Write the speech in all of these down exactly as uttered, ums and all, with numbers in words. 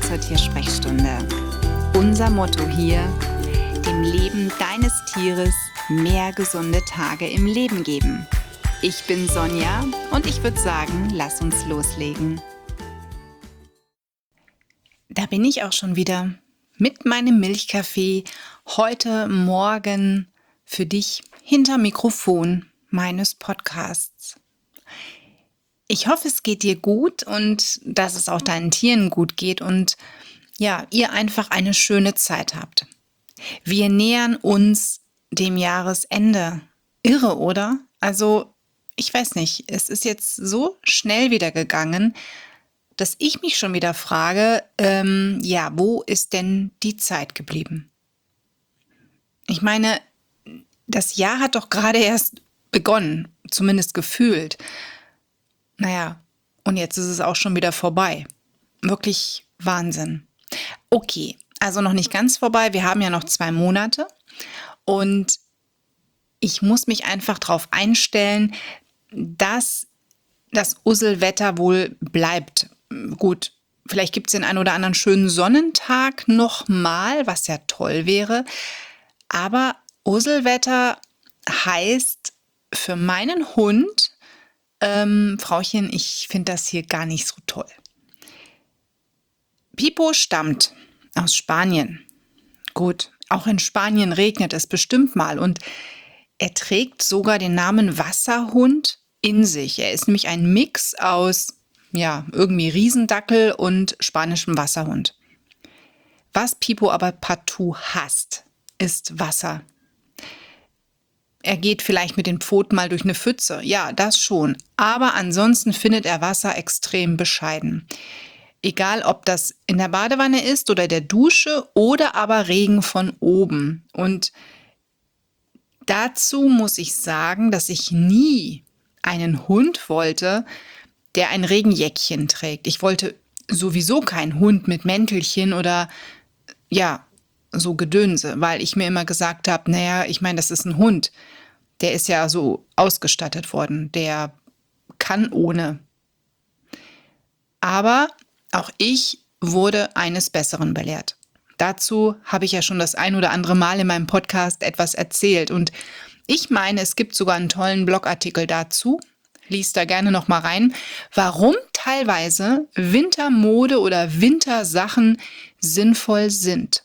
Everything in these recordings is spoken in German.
zur Tiersprechstunde. Unser Motto hier: dem Leben deines Tieres mehr gesunde Tage im Leben geben. Ich bin Sonja und ich würde sagen, lass uns loslegen. Da bin ich auch schon wieder mit meinem Milchkaffee heute Morgen für dich hinter Mikrofon meines Podcasts. Ich hoffe, es geht dir gut und dass es auch deinen Tieren gut geht und ja, ihr einfach eine schöne Zeit habt. Wir nähern uns dem Jahresende. Irre, oder? Also, ich weiß nicht, es ist jetzt so schnell wieder gegangen, dass ich mich schon wieder frage, ähm, ja, wo ist denn die Zeit geblieben? Ich meine, das Jahr hat doch gerade erst begonnen, zumindest gefühlt. Naja, und jetzt ist es auch schon wieder vorbei. Wirklich Wahnsinn. Okay, also noch nicht ganz vorbei. Wir haben ja noch zwei Monate und ich muss mich einfach darauf einstellen, dass das Usselwetter wohl bleibt. Gut, vielleicht gibt es den einen oder anderen schönen Sonnentag nochmal, was ja toll wäre. Aber Usselwetter heißt für meinen Hund, ähm, Frauchen, ich finde das hier gar nicht so toll. Pipo stammt aus Spanien. Gut, auch in Spanien regnet es bestimmt mal und er trägt sogar den Namen Wasserhund in sich. Er ist nämlich ein Mix aus, ja, irgendwie Riesendackel und spanischem Wasserhund. Was Pipo aber partout hasst, ist Wasser. Er geht vielleicht mit den Pfoten mal durch eine Pfütze. Ja, das schon. Aber ansonsten findet er Wasser extrem bescheiden. Egal, ob das in der Badewanne ist oder der Dusche oder aber Regen von oben. Und dazu muss ich sagen, dass ich nie einen Hund wollte, der ein Regenjäckchen trägt. Ich wollte sowieso keinen Hund mit Mäntelchen oder ja, so Gedönse, weil ich mir immer gesagt habe, naja, ich meine, das ist ein Hund. Der ist ja so ausgestattet worden. Der kann ohne. Aber auch ich wurde eines Besseren belehrt. Dazu habe ich ja schon das ein oder andere Mal in meinem Podcast etwas erzählt. Und ich meine, es gibt sogar einen tollen Blogartikel dazu. Lies da gerne noch mal rein, warum teilweise Wintermode oder Wintersachen sinnvoll sind.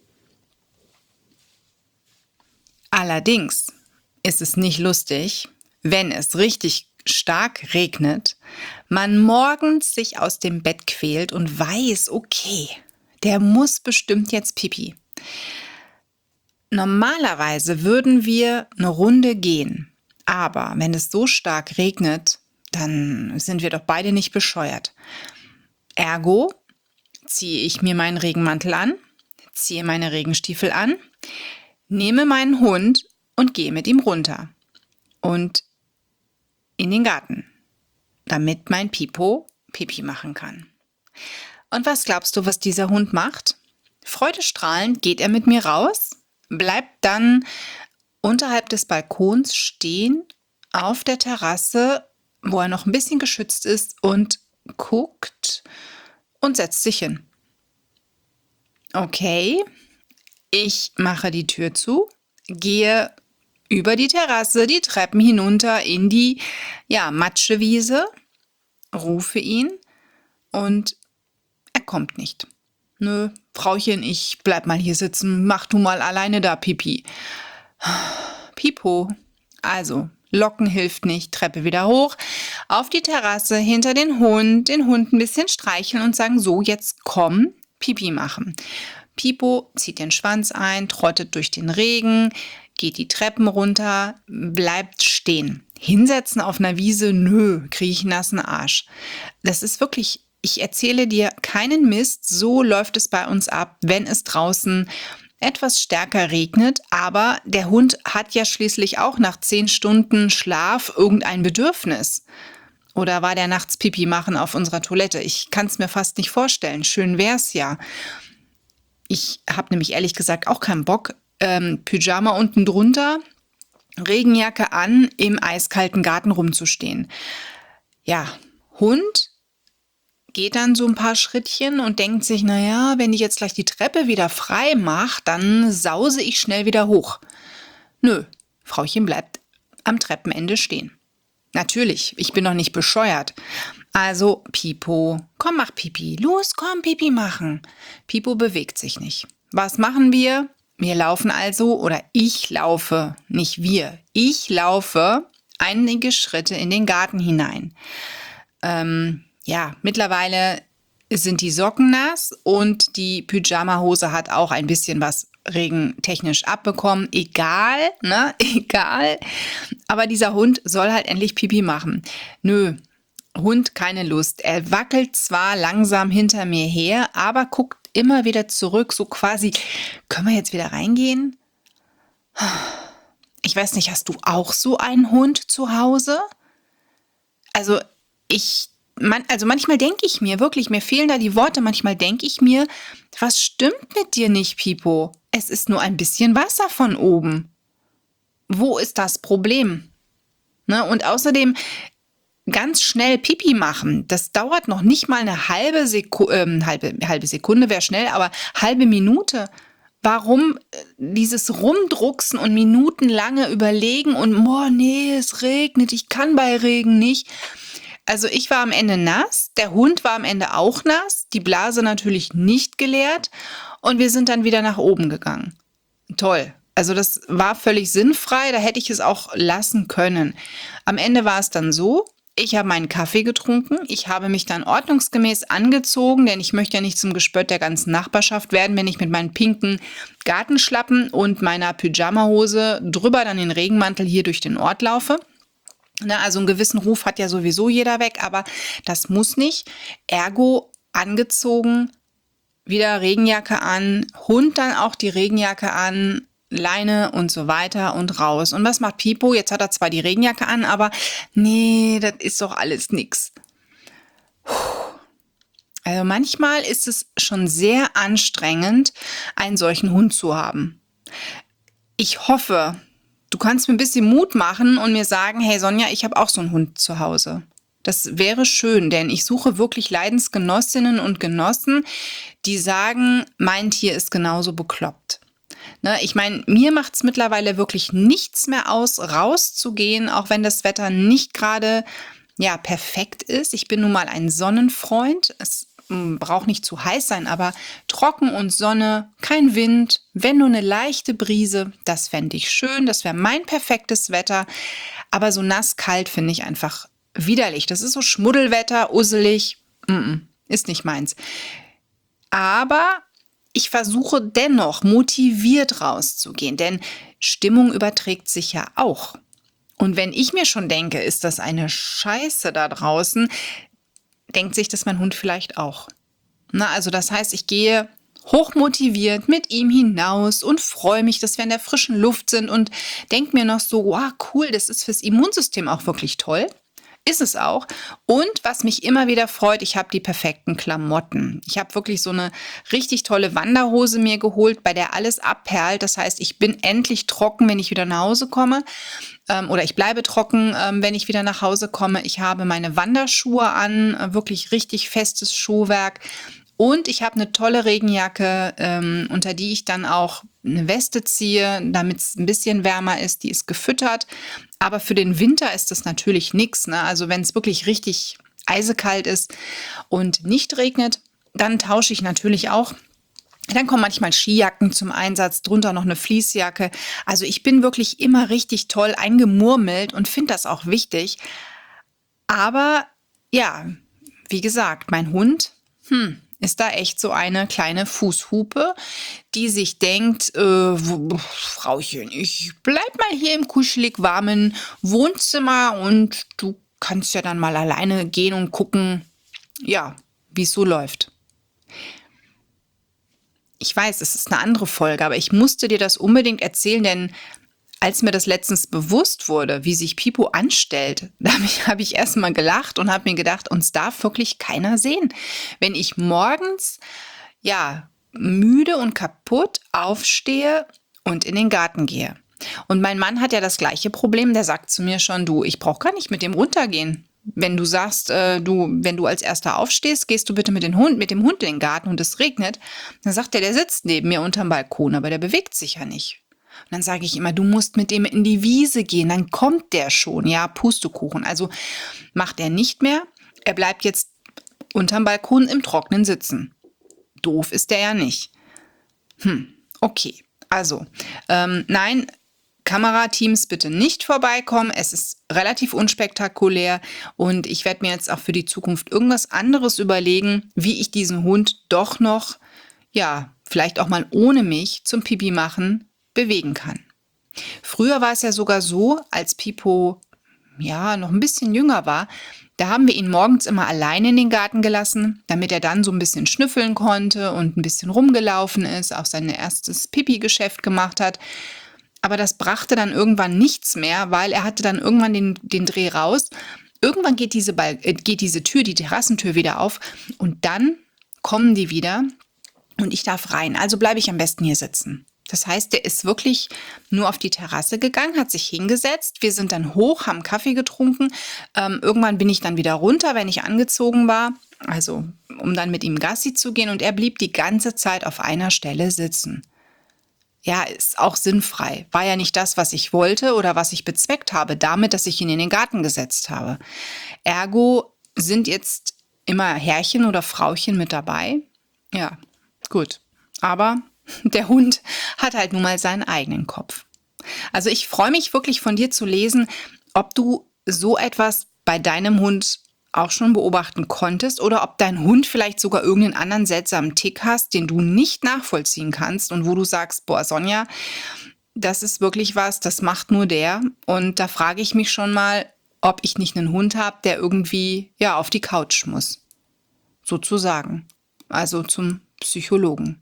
Allerdings ist es nicht lustig, wenn es richtig stark regnet, man morgens sich aus dem Bett quält und weiß, okay, der muss bestimmt jetzt Pipi. Normalerweise würden wir eine Runde gehen. Aber wenn es so stark regnet, dann sind wir doch beide nicht bescheuert. Ergo ziehe ich mir meinen Regenmantel an, ziehe meine Regenstiefel an, nehme meinen Hund und gehe mit ihm runter und in den Garten, damit mein Pipo Pipi machen kann. Und was glaubst du, was dieser Hund macht? Freudestrahlend geht er mit mir raus, bleibt dann unterhalb des Balkons stehen, auf der Terrasse, wo er noch ein bisschen geschützt ist und guckt und setzt sich hin. Okay, ich mache die Tür zu, gehe über die Terrasse, die Treppen hinunter in die ja, Matschewiese, rufe ihn und er kommt nicht. Nö, Frauchen, ich bleib mal hier sitzen, mach du mal alleine da Pipi. Pipo, also Locken hilft nicht, Treppe wieder hoch, auf die Terrasse, hinter den Hund, den Hund ein bisschen streicheln und sagen, so, jetzt komm, Pipi machen. Pipo zieht den Schwanz ein, trottet durch den Regen, geht die Treppen runter, bleibt stehen. Hinsetzen auf einer Wiese, nö, kriege ich einen nassen Arsch. Das ist wirklich, ich erzähle dir keinen Mist, so läuft es bei uns ab, wenn es draußen etwas stärker regnet, aber der Hund hat ja schließlich auch nach zehn Stunden Schlaf irgendein Bedürfnis. Oder war der nachts Pipi machen auf unserer Toilette? Ich kann es mir fast nicht vorstellen. Schön wär's ja. Ich habe nämlich ehrlich gesagt auch keinen Bock. Ähm, Pyjama unten drunter, Regenjacke an, im eiskalten Garten rumzustehen. Ja, Hund geht dann so ein paar Schrittchen und denkt sich, naja, wenn ich jetzt gleich die Treppe wieder frei mache, dann sause ich schnell wieder hoch. Nö, Frauchen bleibt am Treppenende stehen. Natürlich, ich bin doch nicht bescheuert. Also, Pipo, komm, mach Pipi. Los, komm, Pipi machen. Pipo bewegt sich nicht. Was machen wir? Wir laufen also, oder ich laufe, nicht wir. Ich laufe einige Schritte in den Garten hinein. Ähm, ja, mittlerweile sind die Socken nass und die Pyjama-Hose hat auch ein bisschen was regentechnisch abbekommen. Egal, ne? Egal. Aber dieser Hund soll halt endlich Pipi machen. Nö, Hund keine Lust. Er wackelt zwar langsam hinter mir her, aber guckt immer wieder zurück, so quasi, können wir jetzt wieder reingehen? Ich weiß nicht, hast du auch so einen Hund zu Hause? Also ich, man, also manchmal denke ich mir, wirklich, mir fehlen da die Worte, manchmal denke ich mir, was stimmt mit dir nicht, Pipo? Es ist nur ein bisschen Wasser von oben. Wo ist das Problem? Ne? Und außerdem ganz schnell Pipi machen, das dauert noch nicht mal eine halbe Sekunde, äh, halbe, halbe Sekunde wäre schnell, aber halbe Minute. Warum dieses Rumdrucksen und minutenlange Überlegen und, boah, nee, es regnet, ich kann bei Regen nicht. Also ich war am Ende nass, der Hund war am Ende auch nass, die Blase natürlich nicht geleert und wir sind dann wieder nach oben gegangen. Toll. Also das war völlig sinnfrei, da hätte ich es auch lassen können. Am Ende war es dann so, ich habe meinen Kaffee getrunken, ich habe mich dann ordnungsgemäß angezogen, denn ich möchte ja nicht zum Gespött der ganzen Nachbarschaft werden, wenn ich mit meinen pinken Gartenschlappen und meiner Pyjamahose drüber dann den Regenmantel hier durch den Ort laufe. Na, also einen gewissen Ruf hat ja sowieso jeder weg, aber das muss nicht. Ergo angezogen, wieder Regenjacke an, Hund dann auch die Regenjacke an, Leine und so weiter und raus. Und was macht Pipo? Jetzt hat er zwar die Regenjacke an, aber nee, das ist doch alles nix. Also manchmal ist es schon sehr anstrengend, einen solchen Hund zu haben. Ich hoffe, du kannst mir ein bisschen Mut machen und mir sagen, hey Sonja, ich habe auch so einen Hund zu Hause. Das wäre schön, denn ich suche wirklich Leidensgenossinnen und Genossen, die sagen, mein Tier ist genauso bekloppt. Ne, ich meine, mir macht es mittlerweile wirklich nichts mehr aus, rauszugehen, auch wenn das Wetter nicht gerade ja, perfekt ist. Ich bin nun mal ein Sonnenfreund. Es m, braucht nicht zu heiß sein, aber trocken und Sonne, kein Wind, wenn nur eine leichte Brise, das fände ich schön. Das wäre mein perfektes Wetter. Aber so nass, kalt finde ich einfach widerlich. Das ist so Schmuddelwetter, usselig, mm-mm, ist nicht meins. Aber ich versuche dennoch motiviert rauszugehen, denn Stimmung überträgt sich ja auch. Und wenn ich mir schon denke, ist das eine Scheiße da draußen, denkt sich das mein Hund vielleicht auch. Na, also das heißt, ich gehe hochmotiviert mit ihm hinaus und freue mich, dass wir in der frischen Luft sind und denke mir noch so, wow, cool, das ist fürs Immunsystem auch wirklich toll. Ist es auch. Und was mich immer wieder freut, ich habe die perfekten Klamotten. Ich habe wirklich so eine richtig tolle Wanderhose mir geholt, bei der alles abperlt. Das heißt, ich bin endlich trocken, wenn ich wieder nach Hause komme. Ähm, oder ich bleibe trocken, ähm, wenn ich wieder nach Hause komme. Ich habe meine Wanderschuhe an, äh, wirklich richtig festes Schuhwerk. Und ich habe eine tolle Regenjacke, ähm, unter die ich dann auch eine Weste ziehe, damit es ein bisschen wärmer ist. Die ist gefüttert. Aber für den Winter ist das natürlich nichts. Ne? Also wenn es wirklich richtig eisekalt ist und nicht regnet, dann tausche ich natürlich auch. Dann kommen manchmal Skijacken zum Einsatz, drunter noch eine Fleecejacke. Also ich bin wirklich immer richtig toll eingemurmelt und finde das auch wichtig. Aber ja, wie gesagt, mein Hund, hm, ist da echt so eine kleine Fußhupe, die sich denkt, äh, wo, Frauchen, ich bleib mal hier im kuschelig warmen Wohnzimmer und du kannst ja dann mal alleine gehen und gucken, ja, wie es so läuft. Ich weiß, es ist eine andere Folge, aber ich musste dir das unbedingt erzählen, denn als mir das letztens bewusst wurde, wie sich Pipo anstellt, da habe ich, hab ich erst mal gelacht und habe mir gedacht, uns darf wirklich keiner sehen. Wenn ich morgens, ja, müde und kaputt aufstehe und in den Garten gehe. Und mein Mann hat ja das gleiche Problem, der sagt zu mir schon, du, ich brauche gar nicht mit dem runtergehen. wenn du sagst, äh, du, wenn du als Erster aufstehst, gehst du bitte mit dem Hund, mit dem Hund in den Garten und es regnet, dann sagt er, der sitzt neben mir unterm Balkon, aber der bewegt sich ja nicht. Und dann sage ich immer, du musst mit dem in die Wiese gehen, dann kommt der schon, ja, Pustekuchen. Also macht er nicht mehr, er bleibt jetzt unterm Balkon im Trocknen sitzen. Doof ist der ja nicht. Hm, okay, also, ähm, nein, Kamerateams bitte nicht vorbeikommen. Es ist relativ unspektakulär und ich werde mir jetzt auch für die Zukunft irgendwas anderes überlegen, wie ich diesen Hund doch noch, ja, vielleicht auch mal ohne mich zum Pipi machen bewegen kann. Früher war es ja sogar so, als Pipo ja noch ein bisschen jünger war, da haben wir ihn morgens immer alleine in den Garten gelassen, damit er dann so ein bisschen schnüffeln konnte und ein bisschen rumgelaufen ist, auch sein erstes Pipi-Geschäft gemacht hat. Aber das brachte dann irgendwann nichts mehr, weil er hatte dann irgendwann den, den Dreh raus. Irgendwann geht diese, Bal- äh, geht diese Tür, die Terrassentür wieder auf und dann kommen die wieder und ich darf rein. Also bleibe ich am besten hier sitzen. Das heißt, der ist wirklich nur auf die Terrasse gegangen, hat sich hingesetzt. Wir sind dann hoch, haben Kaffee getrunken. Ähm, irgendwann bin ich dann wieder runter, wenn ich angezogen war, also um dann mit ihm Gassi zu gehen. Und er blieb die ganze Zeit auf einer Stelle sitzen. Ja, ist auch sinnfrei. War ja nicht das, was ich wollte oder was ich bezweckt habe, damit, dass ich ihn in den Garten gesetzt habe. Ergo sind jetzt immer Herrchen oder Frauchen mit dabei. Ja, gut. Aber der Hund hat halt nun mal seinen eigenen Kopf. Also ich freue mich wirklich von dir zu lesen, ob du so etwas bei deinem Hund auch schon beobachten konntest oder ob dein Hund vielleicht sogar irgendeinen anderen seltsamen Tick hast, den du nicht nachvollziehen kannst und wo du sagst, boah, Sonja, das ist wirklich was, das macht nur der. Und da frage ich mich schon mal, ob ich nicht einen Hund habe, der irgendwie ja auf die Couch muss. Sozusagen. Also zum Psychologen.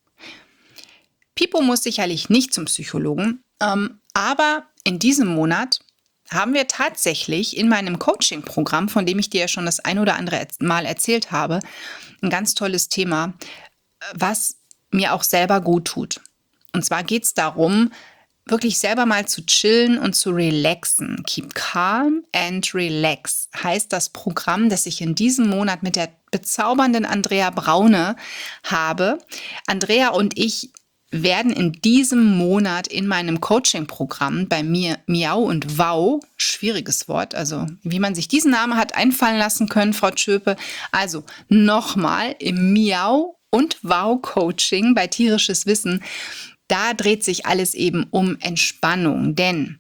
Pipo muss sicherlich nicht zum Psychologen, ähm, aber in diesem Monat haben wir tatsächlich in meinem Coaching-Programm, von dem ich dir ja schon das ein oder andere Mal erzählt habe, ein ganz tolles Thema, was mir auch selber gut tut. Und zwar geht es darum, wirklich selber mal zu chillen und zu relaxen. Keep calm and relax heißt das Programm, das ich in diesem Monat mit der bezaubernden Andrea Braune habe. Andrea und ich werden in diesem Monat in meinem Coaching-Programm bei mir Miau und Wow, schwieriges Wort, also wie man sich diesen Namen hat einfallen lassen können, Frau Tschöpe, also nochmal im Miau und Wow Coaching bei Tierisches Wissen, da dreht sich alles eben um Entspannung, denn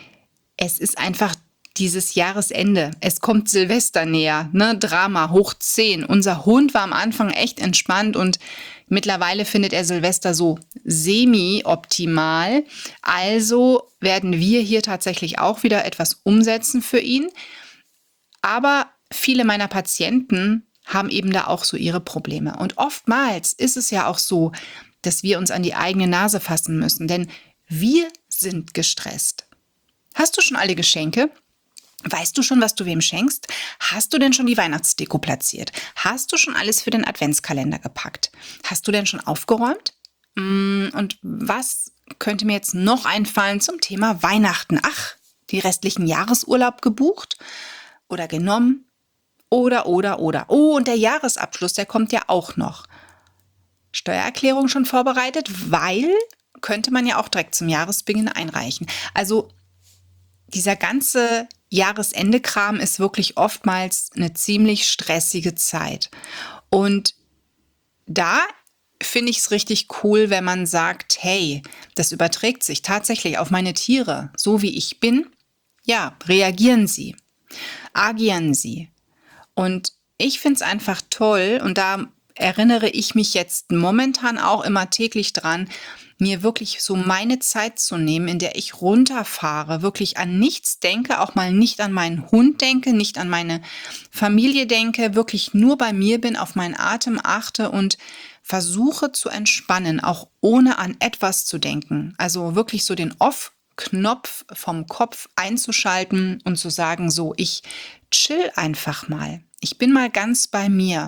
es ist einfach dieses Jahresende. Es kommt Silvester näher, ne? Drama hoch zehn. Unser Hund war am Anfang echt entspannt und mittlerweile findet er Silvester so semi-optimal. Also werden wir hier tatsächlich auch wieder etwas umsetzen für ihn. Aber viele meiner Patienten haben eben da auch so ihre Probleme. Und oftmals ist es ja auch so, dass wir uns an die eigene Nase fassen müssen, denn wir sind gestresst. Hast du schon alle Geschenke? Weißt du schon, was du wem schenkst? Hast du denn schon die Weihnachtsdeko platziert? Hast du schon alles für den Adventskalender gepackt? Hast du denn schon aufgeräumt? Und was könnte mir jetzt noch einfallen zum Thema Weihnachten? Ach, die restlichen Jahresurlaub gebucht oder genommen? Oder, oder, oder. Oh, und der Jahresabschluss, der kommt ja auch noch. Steuererklärung schon vorbereitet, weil könnte man ja auch direkt zum Jahresbeginn einreichen. Also dieser ganze Jahresende-Kram ist wirklich oftmals eine ziemlich stressige Zeit. Und da finde ich es richtig cool, wenn man sagt, hey, das überträgt sich tatsächlich auf meine Tiere, so wie ich bin. Ja, reagieren Sie, agieren Sie. Und ich finde es einfach toll und da erinnere ich mich jetzt momentan auch immer täglich dran, mir wirklich so meine Zeit zu nehmen, in der ich runterfahre, wirklich an nichts denke, auch mal nicht an meinen Hund denke, nicht an meine Familie denke, wirklich nur bei mir bin, auf meinen Atem achte und versuche zu entspannen, auch ohne an etwas zu denken. Also wirklich so den Off-Knopf vom Kopf einzuschalten und zu sagen, so, ich chill einfach mal. Ich bin mal ganz bei mir.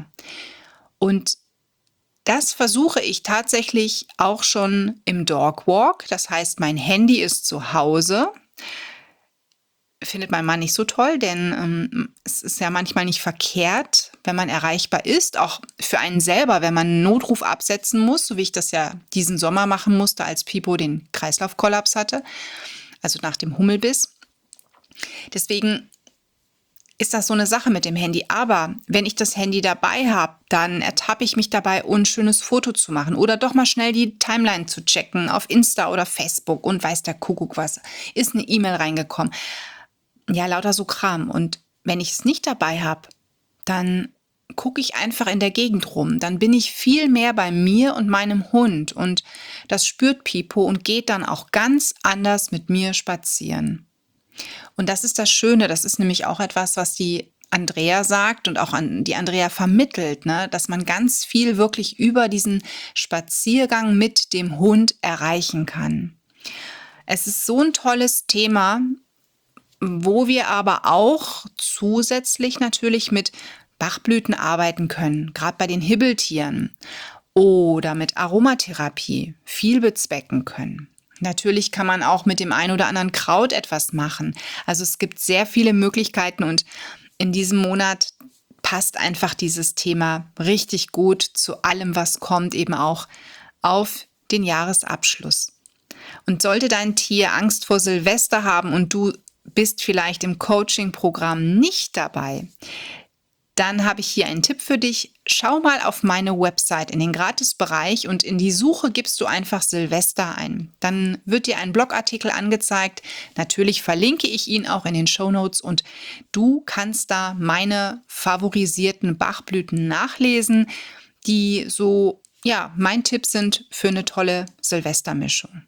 Und das versuche ich tatsächlich auch schon im Dogwalk. Das heißt, mein Handy ist zu Hause. findet mein Mann nicht so toll, denn ähm, es ist ja manchmal nicht verkehrt, wenn man erreichbar ist, auch für einen selber, wenn man einen Notruf absetzen muss, so wie ich das ja diesen Sommer machen musste, als Pipo den Kreislaufkollaps hatte, also nach dem Hummelbiss. Deswegen ist das so eine Sache mit dem Handy. Aber wenn ich das Handy dabei habe, dann ertappe ich mich dabei, ein schönes Foto zu machen oder doch mal schnell die Timeline zu checken auf Insta oder Facebook und weiß der Kuckuck was. Ist eine E-Mail reingekommen. Ja, lauter so Kram. Und wenn ich es nicht dabei habe, dann gucke ich einfach in der Gegend rum. Dann bin ich viel mehr bei mir und meinem Hund. Und das spürt Pipo und geht dann auch ganz anders mit mir spazieren. Und das ist das Schöne, das ist nämlich auch etwas, was die Andrea sagt und auch an die Andrea vermittelt, ne? Dass man ganz viel wirklich über diesen Spaziergang mit dem Hund erreichen kann. Es ist so ein tolles Thema, wo wir aber auch zusätzlich natürlich mit Bachblüten arbeiten können, gerade bei den Hibbeltieren oder mit Aromatherapie viel bezwecken können. Natürlich kann man auch mit dem ein oder anderen Kraut etwas machen. Also es gibt sehr viele Möglichkeiten und in diesem Monat passt einfach dieses Thema richtig gut zu allem, was kommt, eben auch auf den Jahresabschluss. Und sollte dein Tier Angst vor Silvester haben und du bist vielleicht im Coaching-Programm nicht dabei, dann habe ich hier einen Tipp für dich. Schau mal auf meine Website in den Gratisbereich und in die Suche gibst du einfach Silvester ein. Dann wird dir ein Blogartikel angezeigt. Natürlich verlinke ich ihn auch in den Shownotes und du kannst da meine favorisierten Bachblüten nachlesen, die so, ja, mein Tipp sind für eine tolle Silvestermischung.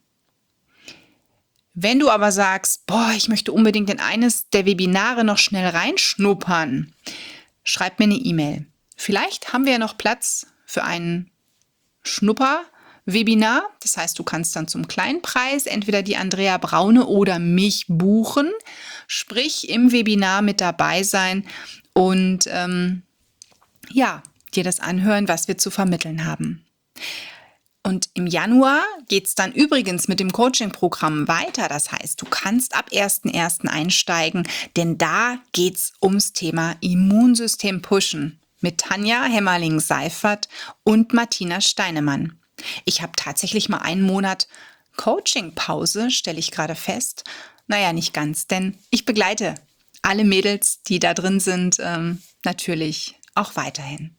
Wenn du aber sagst, boah, ich möchte unbedingt in eines der Webinare noch schnell reinschnuppern, schreib mir eine E-Mail. Vielleicht haben wir ja noch Platz für ein Schnupper-Webinar. Das heißt, du kannst dann zum kleinen Preis entweder die Andrea Braune oder mich buchen, sprich im Webinar mit dabei sein und ähm, ja, dir das anhören, was wir zu vermitteln haben. Und im Januar geht es dann übrigens mit dem Coaching-Programm weiter. Das heißt, du kannst ab ersten ersten einsteigen, denn da geht es ums Thema Immunsystem pushen mit Tanja Hemmerling-Seifert und Martina Steinemann. Ich habe tatsächlich mal einen Monat Coaching-Pause, stelle ich gerade fest. Naja, nicht ganz, denn ich begleite alle Mädels, die da drin sind, ähm, natürlich auch weiterhin.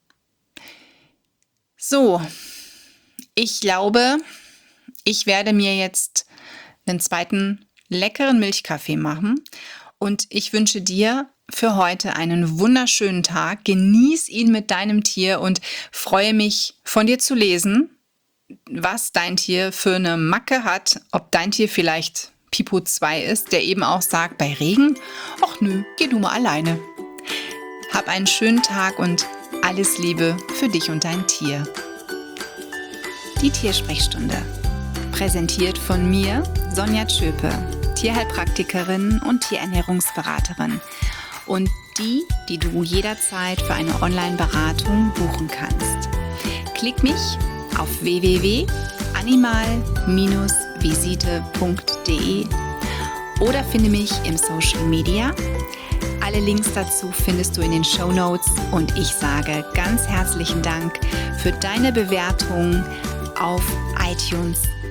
So. Ich glaube, ich werde mir jetzt einen zweiten leckeren Milchkaffee machen und ich wünsche dir für heute einen wunderschönen Tag. Genieß ihn mit deinem Tier und freue mich, von dir zu lesen, was dein Tier für eine Macke hat, ob dein Tier vielleicht Pipo zwei ist, der eben auch sagt, bei Regen, ach nö, geh du mal alleine. Hab einen schönen Tag und alles Liebe für dich und dein Tier. Die Tiersprechstunde. Präsentiert von mir, Sonja Tschöpe, Tierheilpraktikerin und Tierernährungsberaterin. Und die, die du jederzeit für eine Online-Beratung buchen kannst. Klick mich auf w w w punkt animal Bindestrich visite punkt de oder finde mich im Social Media. Alle Links dazu findest du in den Shownotes und ich sage ganz herzlichen Dank für deine Bewertung auf iTunes